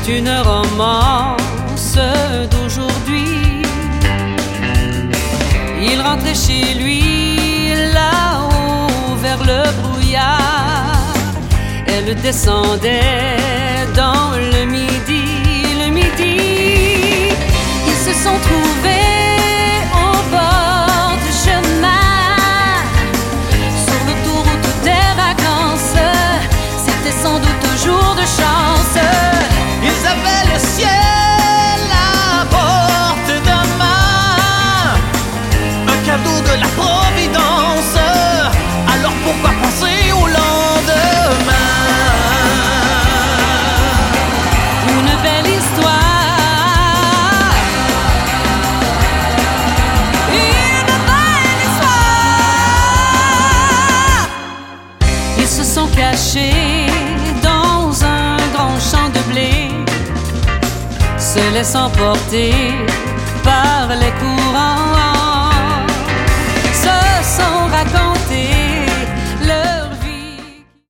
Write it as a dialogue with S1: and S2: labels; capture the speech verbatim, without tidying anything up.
S1: C'est une romance d'aujourd'hui. Il rentrait chez lui là-haut vers le brouillard. Elle descendait dans le midi, le midi. Ils se sont trouvés au bord du chemin, sur l'autoroute des vacances. C'était sans doute un jour de chance.
S2: Ils avaient le ciel à portée de main, un cadeau de la Providence. Alors pourquoi penser au lendemain?
S1: Une belle histoire, une belle histoire. Ils se sont cachés dans un grand champ de blé, se laissant porter